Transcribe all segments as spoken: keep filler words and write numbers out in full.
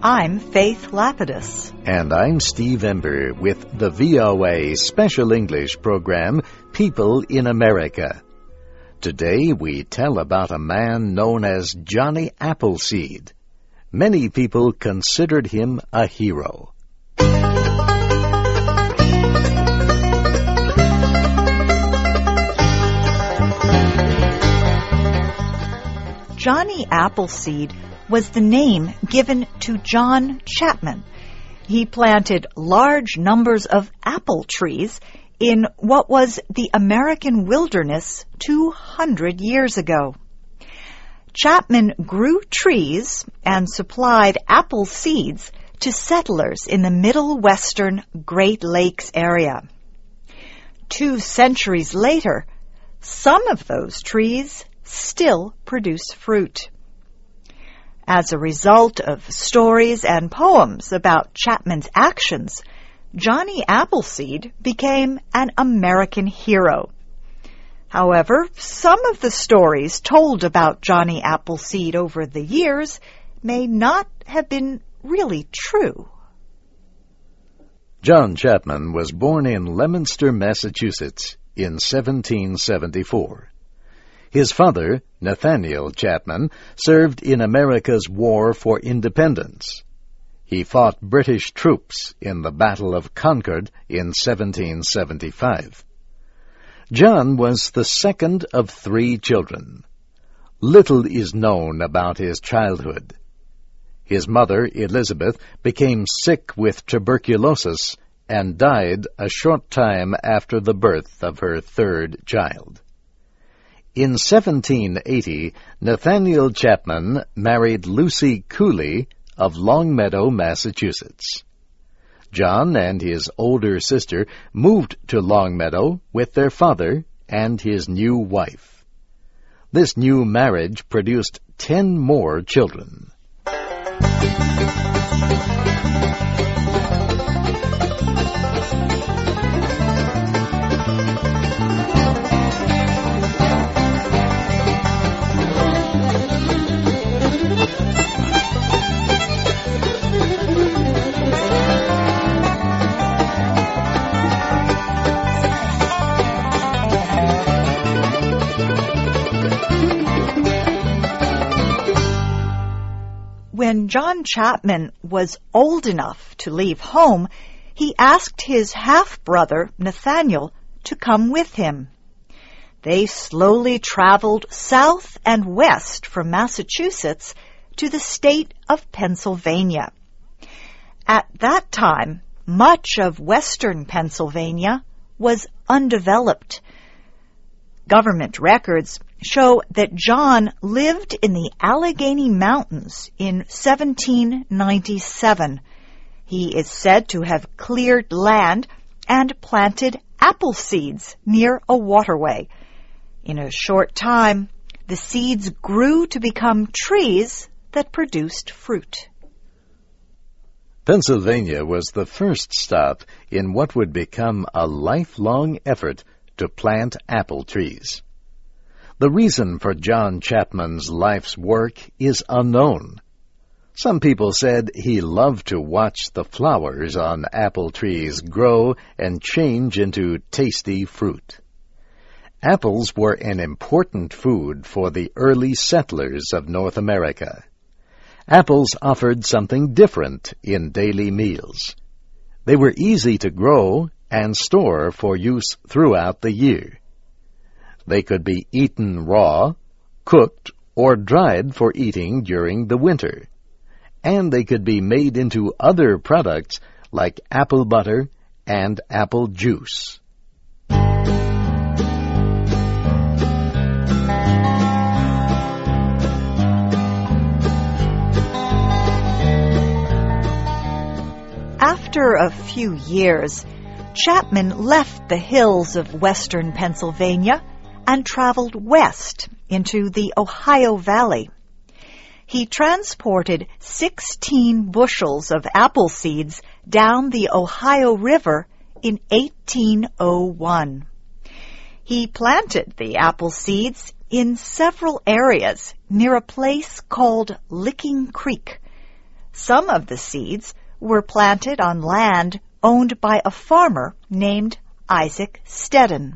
I'm Faith Lapidus. And I'm Steve Ember with the V O A Special English program, People in America. Today we tell about a man known as Johnny Appleseed. Many people considered him a hero. Johnny Appleseed was the name given to John Chapman. He planted large numbers of apple trees in what was the American wilderness two hundred years ago. Chapman grew trees and supplied apple seeds to settlers in the Middle Western Great Lakes area. Two centuries later, some of those trees still produce fruit. As a result of stories and poems about Chapman's actions, Johnny Appleseed became an American hero. However, some of the stories told about Johnny Appleseed over the years may not have been really true. John Chapman was born in Leominster, Massachusetts in seventeen seventy-four. His father, Nathaniel Chapman, served in America's War for Independence. He fought British troops in the Battle of Concord in seventeen seventy-five. John was the second of three children. Little is known about his childhood. His mother, Elizabeth, became sick with tuberculosis and died a short time after the birth of her third child. In seventeen eighty, Nathaniel Chapman married Lucy Cooley of Longmeadow, Massachusetts. John and his older sister moved to Longmeadow with their father and his new wife. This new marriage produced ten more children. When John Chapman was old enough to leave home, he asked his half-brother, Nathaniel, to come with him. They slowly traveled south and west from Massachusetts to the state of Pennsylvania. At that time, much of western Pennsylvania was undeveloped. Government records show that John lived in the Allegheny Mountains in seventeen ninety-seven. He is said to have cleared land and planted apple seeds near a waterway. In a short time, the seeds grew to become trees that produced fruit. Pennsylvania was the first stop in what would become a lifelong effort to plant apple trees. The reason for John Chapman's life's work is unknown. Some people said he loved to watch the flowers on apple trees grow and change into tasty fruit. Apples were an important food for the early settlers of North America. Apples offered something different in daily meals. They were easy to grow and store for use throughout the year. They could be eaten raw, cooked, or dried for eating during the winter. And they could be made into other products like apple butter and apple juice. After a few years, Chapman left the hills of western Pennsylvania and traveled west into the Ohio Valley. He transported sixteen bushels of apple seeds down the Ohio River in eighteen oh one. He planted the apple seeds in several areas near a place called Licking Creek. Some of the seeds were planted on land owned by a farmer named Isaac Stedden.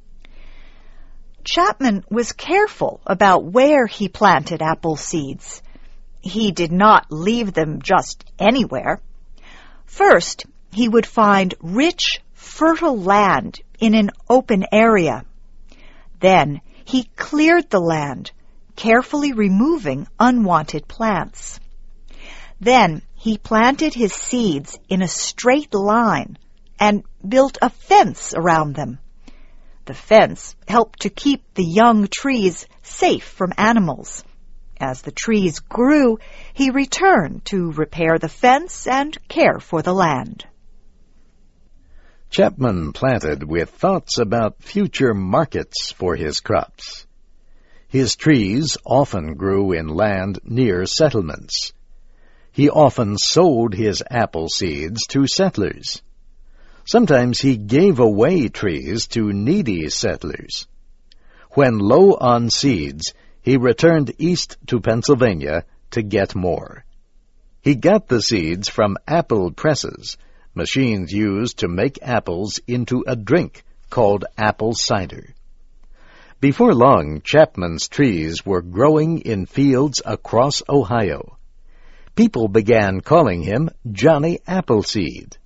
Chapman was careful about where he planted apple seeds. He did not leave them just anywhere. First, he would find rich, fertile land in an open area. Then he cleared the land, carefully removing unwanted plants. Then he planted his seeds in a straight line and built a fence around them. The fence helped to keep the young trees safe from animals. As the trees grew, he returned to repair the fence and care for the land. Chapman planted with thoughts about future markets for his crops. His trees often grew in land near settlements. He often sold his apple seeds to settlers. Sometimes he gave away trees to needy settlers. When low on seeds, he returned east to Pennsylvania to get more. He got the seeds from apple presses, machines used to make apples into a drink called apple cider. Before long, Chapman's trees were growing in fields across Ohio. People began calling him Johnny Appleseed.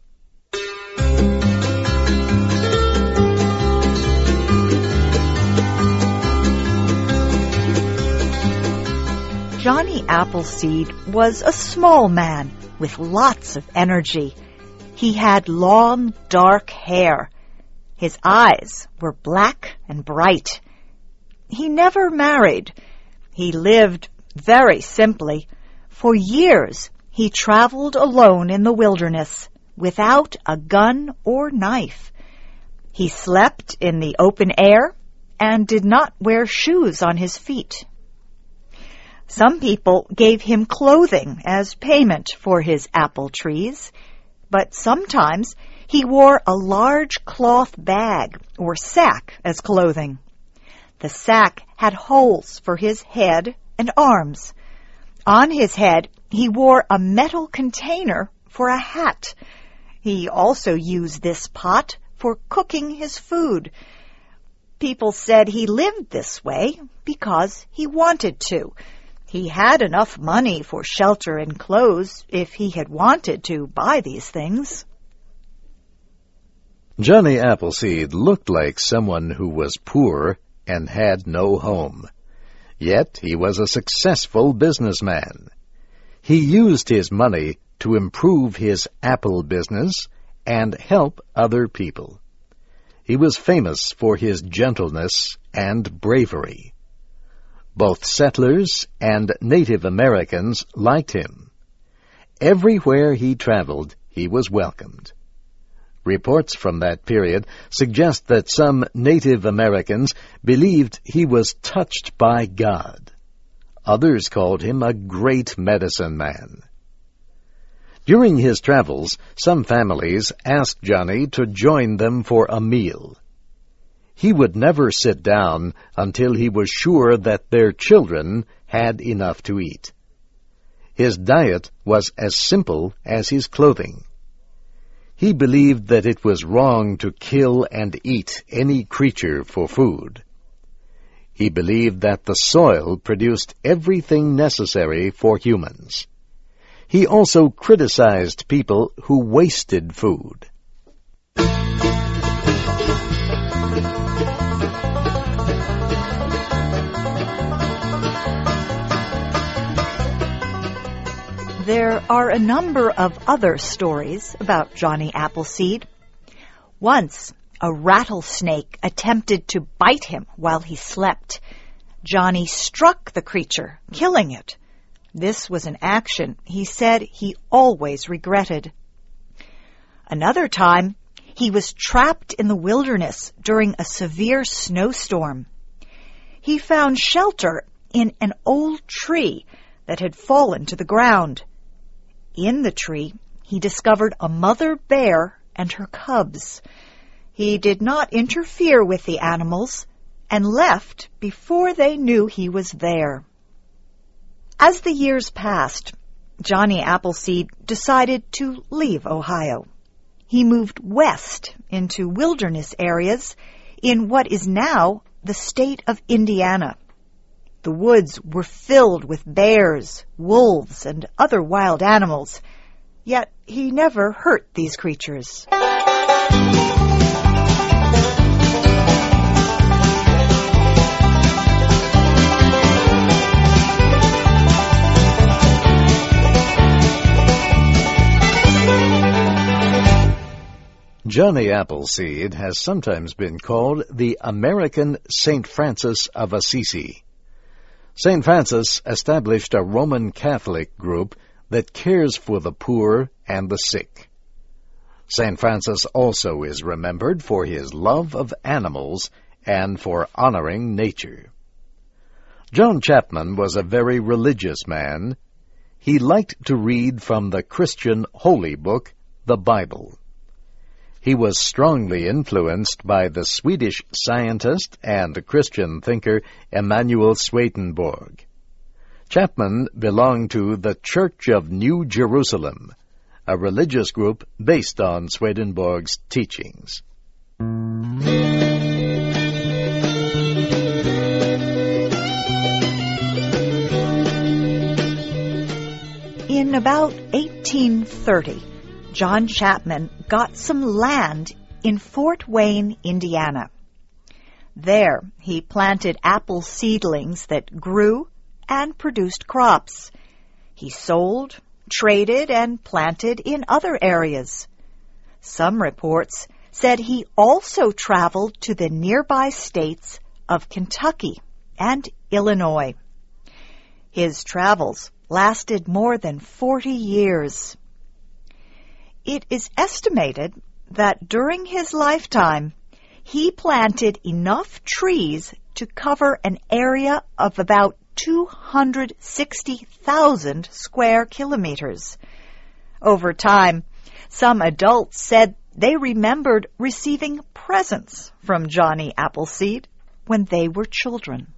Johnny Appleseed was a small man with lots of energy. He had long, dark hair. His eyes were black and bright. He never married. He lived very simply. For years, he traveled alone in the wilderness, without a gun or knife. He slept in the open air and did not wear shoes on his feet. Some people gave him clothing as payment for his apple trees, but sometimes he wore a large cloth bag or sack as clothing. The sack had holes for his head and arms. On his head, he wore a metal container for a hat. He also used this pot for cooking his food. People said he lived this way because he wanted to. He had enough money for shelter and clothes if he had wanted to buy these things. Johnny Appleseed looked like someone who was poor and had no home. Yet he was a successful businessman. He used his money to improve his apple business and help other people. He was famous for his gentleness and bravery. Both settlers and Native Americans liked him. Everywhere he traveled, he was welcomed. Reports from that period suggest that some Native Americans believed he was touched by God. Others called him a great medicine man. During his travels, some families asked Johnny to join them for a meal. He would never sit down until he was sure that their children had enough to eat. His diet was as simple as his clothing. He believed that it was wrong to kill and eat any creature for food. He believed that the soil produced everything necessary for humans. He also criticized people who wasted food. There are a number of other stories about Johnny Appleseed. Once, a rattlesnake attempted to bite him while he slept. Johnny struck the creature, killing it. This was an action he said he always regretted. Another time, he was trapped in the wilderness during a severe snowstorm. He found shelter in an old tree that had fallen to the ground. In the tree, he discovered a mother bear and her cubs. He did not interfere with the animals and left before they knew he was there. As the years passed, Johnny Appleseed decided to leave Ohio. He moved west into wilderness areas in what is now the state of Indiana. The woods were filled with bears, wolves, and other wild animals, yet he never hurt these creatures. Johnny Appleseed has sometimes been called the American Saint Francis of Assisi. Saint Francis established a Roman Catholic group that cares for the poor and the sick. Saint Francis also is remembered for his love of animals and for honoring nature. John Chapman was a very religious man. He liked to read from the Christian holy book, the Bible. He was strongly influenced by the Swedish scientist and Christian thinker Emanuel Swedenborg. Chapman belonged to the Church of New Jerusalem, a religious group based on Swedenborg's teachings. In about eighteen thirty, John Chapman got some land in Fort Wayne, Indiana. There, he planted apple seedlings that grew and produced crops. He sold, traded, and planted in other areas. Some reports said he also traveled to the nearby states of Kentucky and Illinois. His travels lasted more than forty years. It is estimated that during his lifetime, he planted enough trees to cover an area of about two hundred sixty thousand square kilometers. Over time, some adults said they remembered receiving presents from Johnny Appleseed when they were children.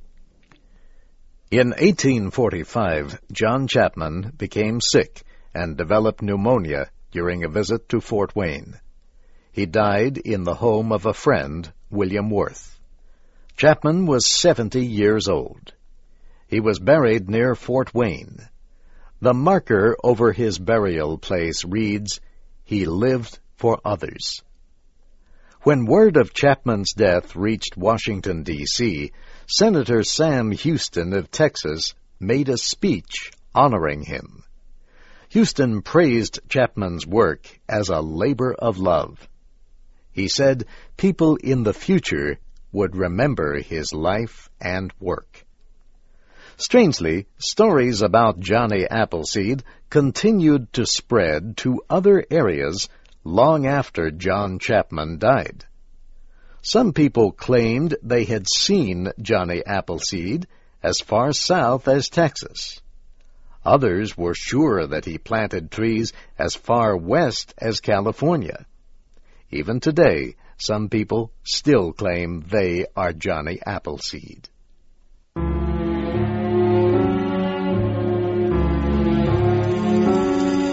In eighteen forty-five, John Chapman became sick and developed pneumonia during a visit to Fort Wayne. He died in the home of a friend, William Worth. Chapman was seventy years old. He was buried near Fort Wayne. The marker over his burial place reads, "He lived for others." When word of Chapman's death reached Washington, D C, Senator Sam Houston of Texas made a speech honoring him. Houston praised Chapman's work as a labor of love. He said people in the future would remember his life and work. Strangely, stories about Johnny Appleseed continued to spread to other areas long after John Chapman died. Some people claimed they had seen Johnny Appleseed as far south as Texas. Others were sure that he planted trees as far west as California. Even today, some people still claim they are Johnny Appleseed.